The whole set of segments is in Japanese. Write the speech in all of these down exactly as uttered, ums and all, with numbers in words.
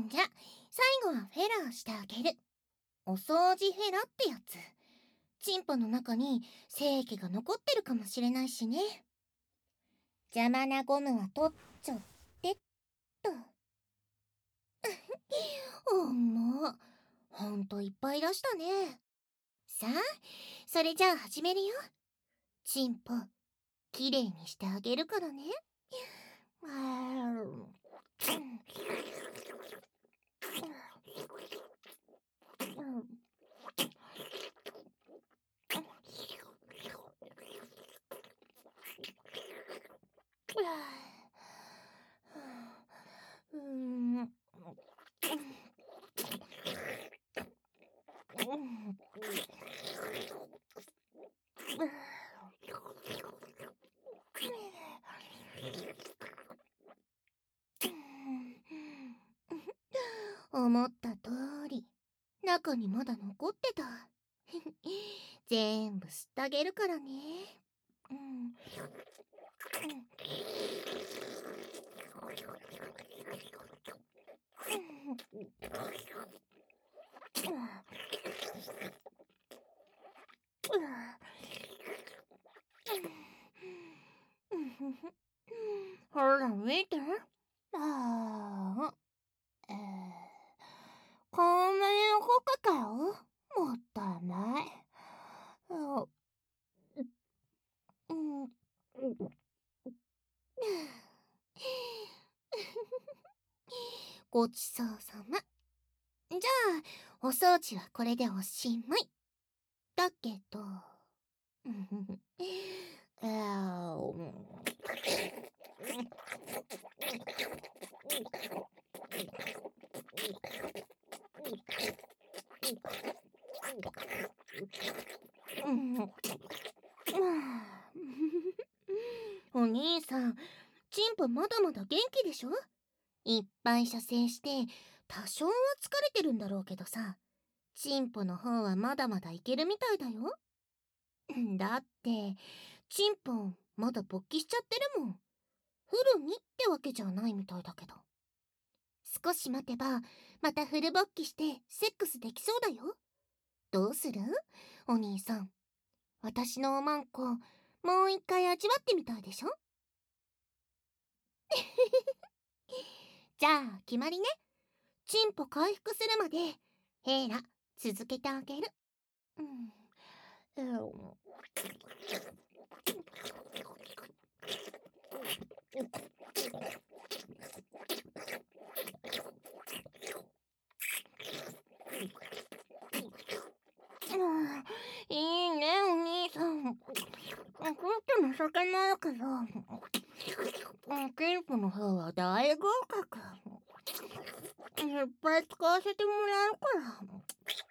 じゃ、最後はフェラーしてあげる。お掃除フェラってやつ。チンポの中に精液が残ってるかもしれないしね。邪魔なゴムは取っちゃってっと。おも、ほんといっぱい出したね。さあ、それじゃあ始めるよ。チンポ、きれいにしてあげるからね。思った通り、中にまだ残ってた。全部吸ってあげるからね。うん。ほら見て。ああ。えー、こんなに残ってたよ。もったいない。あうん。ごちそうさま。じゃあ、お掃除はこれでおしまい。だけど、あーお兄さん、チンポまだまだ元気でしょ？いっぱい射精して多少は疲れてるんだろうけどさ、チンポの方はまだまだいけるみたいだよ。だってチンポまだ勃起しちゃってるもん。フルにってわけじゃないみたいだけど。少し待てばまたフル勃起してセックスできそうだよ。どうする？お兄さん、私のおまんこもう一回味わってみたいでしょ？じゃあ決まりね。チンポ回復するまでヘイラ続けてあげる。うん。いいねお兄さん。ほんと情けないけど、チンポの方は大合格。いっぱい使わせてもらうから。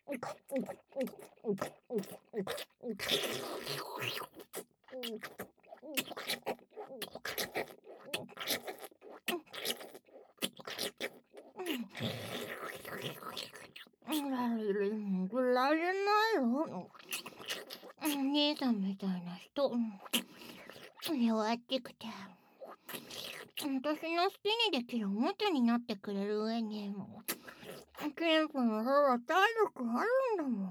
ぐらいじゃないよ。お兄さんみたいな人、弱ってくて。私の好きにできるおもちゃになってくれる上に、チンポの方は体力あるんだもん。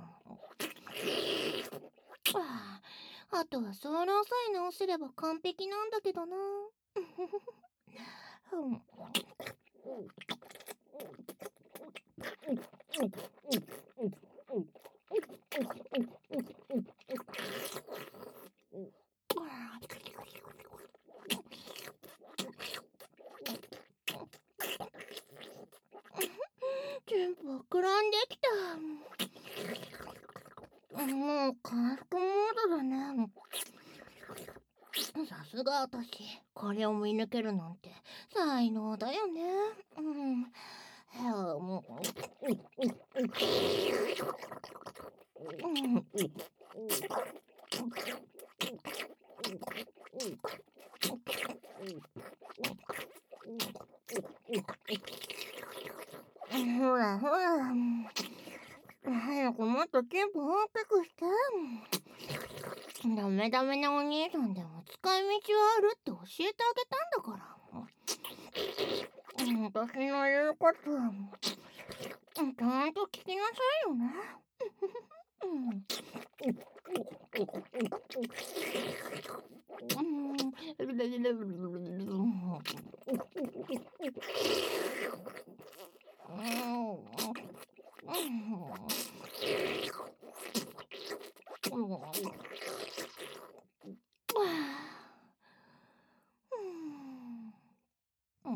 ああとはソーラーさえ直せれば完璧なんだけどな。全部膨らんできた。もう回復モードだね。さすが私、これを見抜けるなんて才能だよね。うん。もう。ほらほら。早くもっとチンポ大きくして。ダメダメなお兄さんでも使い道はあるって教えてあげたんだから。 私の言うこと、ちゃんと聞きなさいよね。うん、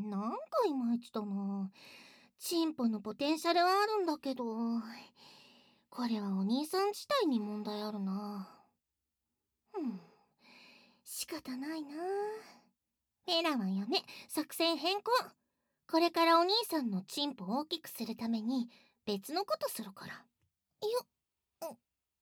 なんかいまいちだな。チンポのポテンシャルはあるんだけど、これはお兄さん自体に問題あるな。うん、仕方ないな。ペラはやめ、作戦変更。これからお兄さんのチンポを大きくするために別のことするから。よっ。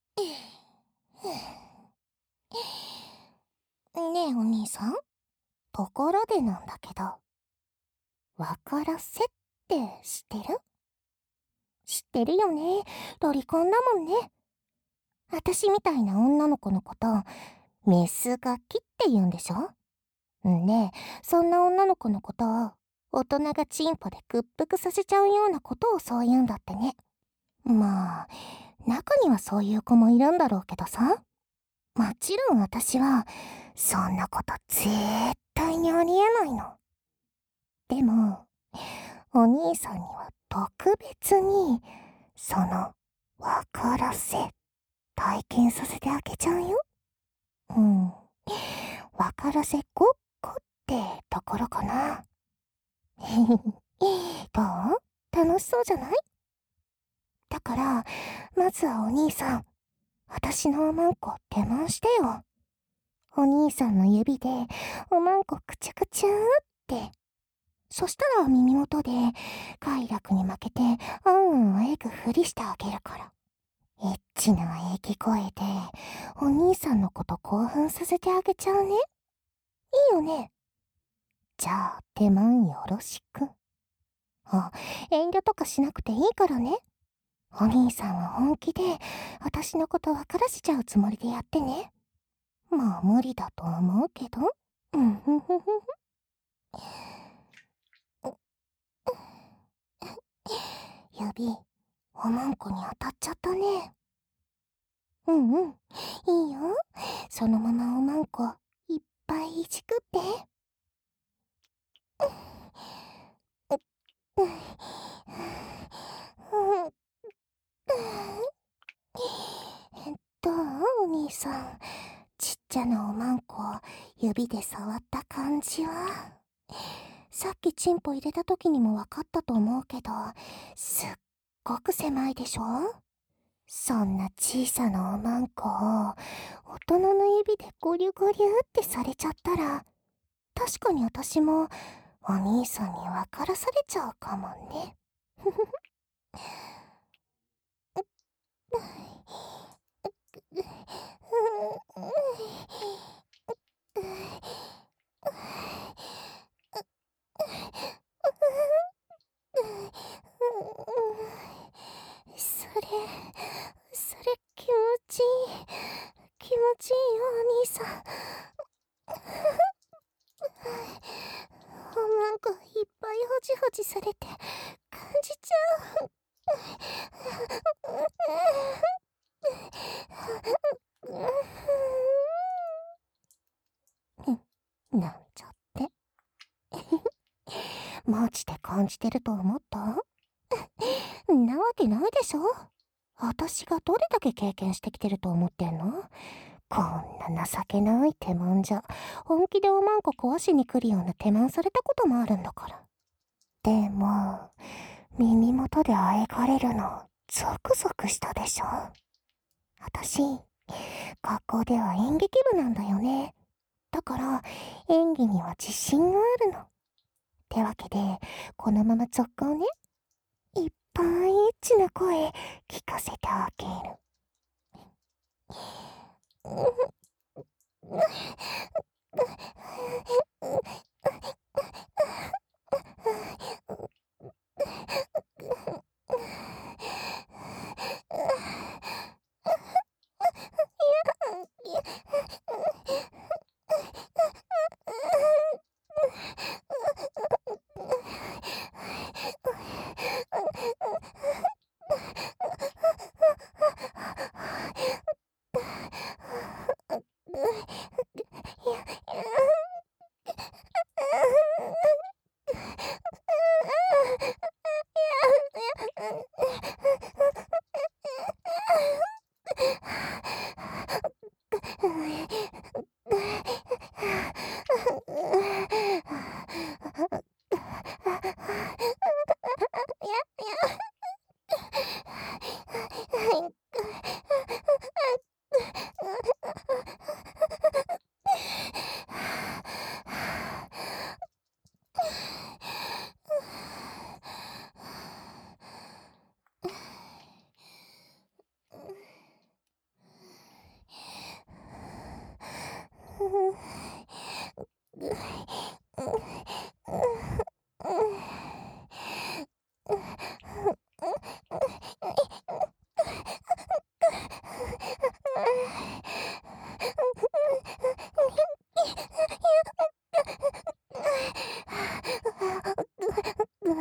ねえお兄さん、ところでなんだけど、わからせって知ってる？知ってるよね。ロリコンだもんね。私みたいな女の子のこと、メスガキって言うんでしょ？ねえ、そんな女の子のことを、大人がチンポで屈服させちゃうようなことをそう言うんだってね。まあ、中にはそういう子もいるんだろうけどさ。もちろん私は、そんなこと絶対にありえないの。でも、お兄さんには特別に、その、わからせ、体験させてあげちゃうよ。うん。わからせごっこってところかな。どう？楽しそうじゃない？だから、まずはお兄さん、私のおまんこ手回してよ。お兄さんの指でおまんこくちゃくちゃーって。そしたら耳元で快楽に負けてあんあんあえぐふりしてあげるから。エッチな喘ぎ声でお兄さんのこと興奮させてあげちゃうね。いいよね。じゃあ手間よろしく。あ、遠慮とかしなくていいからね。お兄さんは本気で私のこと分からせちゃうつもりでやってね。まあ無理だと思うけど。うんふふふふ。指、おまんこに当たっちゃったね。うんうん、いいよ。そのままおまんこいっぱいいじくって。えっと、お兄さん、ちっちゃなおまんこ指で触った感じは。さっきチンポ入れた時にも分かったと思うけど、すっごく狭いでしょ？そんな小さなおまんこを大人の指でゴリュゴリュってされちゃったら、確かに私もお兄さんに分からされちゃうかもね。それ、それ気持ちいい。気持ちいいよ、お兄さん。おまんこいっぱいほじほじされて感じちゃう。なんちゃって。マジで感じてると思った？なわけないでしょ。私がどれだけ経験してきてると思ってんの？こんな情けない手間じゃ、本気でおまんこ壊しに来るような手間されたこともあるんだから。でも、耳元であえかれるの、ゾクゾクしたでしょ。私、学校では演劇部なんだよね。だから、演技には自信があるの。ってわけで、このまま続行ね。いっぱいエッチな声、聞かせてあげる。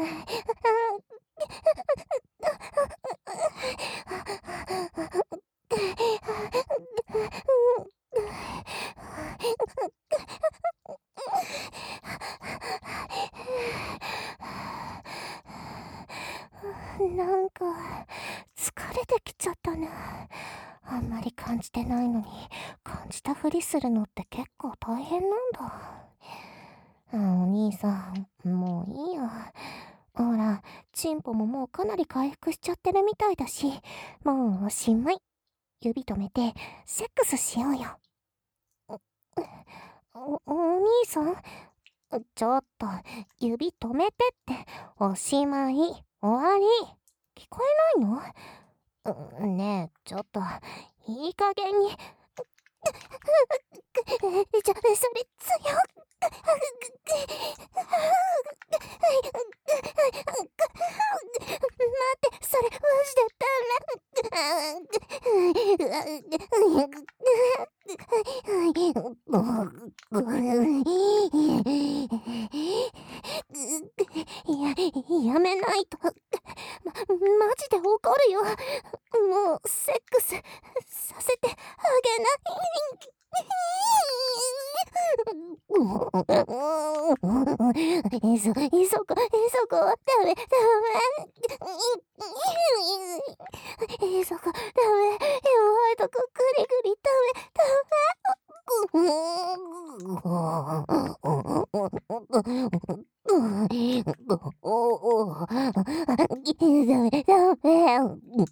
なんか疲れてきちゃったな。あんまり感じてないのに感じたふりするのって結構大変なんだ。あ、お兄さん、もういいよ。ほら、チンポももうかなり回復しちゃってるみたいだし、もうおしまい。指止めてセックスしようよ。お、お兄さん、ちょっと指止めてって。おしまい、終わり。聞こえないの？うねえ、ちょっといい加減に。じゃ、それ強っ。待って、それマジでダメ。や、やめないと。ま、マジで怒るよ。もうセックスさせてあげない。いそ、いそこ、いそこはダメ、ダメ。いそこ、ダメ。弱いとこグリグリダメ、ダメ。ダメ、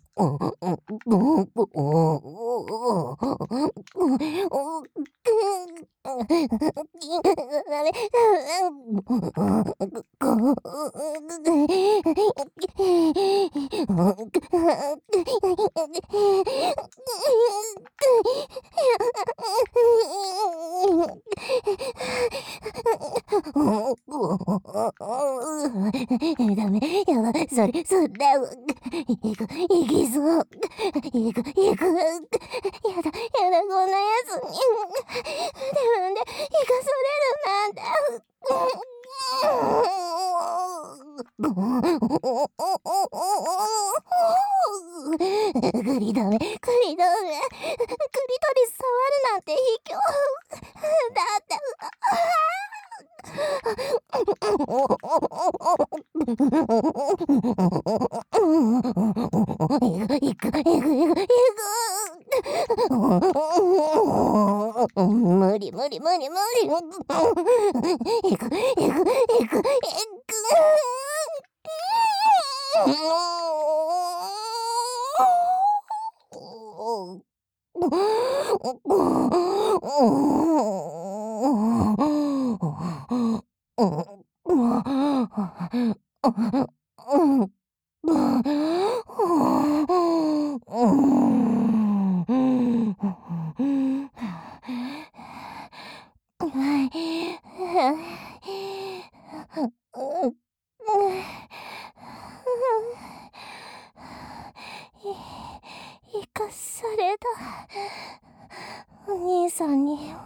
ダメ。やばい。それ、そんな。いく、いきそう。いく、いく。やだ、やだ、こんなやつに。自分で生かされるなんて。グリダメ、グリダメ。クリトリス触るなんて卑怯。だって、いく、いく、いく、いく。無理、無理、無理、無理。いく、いく、いく、いく。生かされた。お兄さんに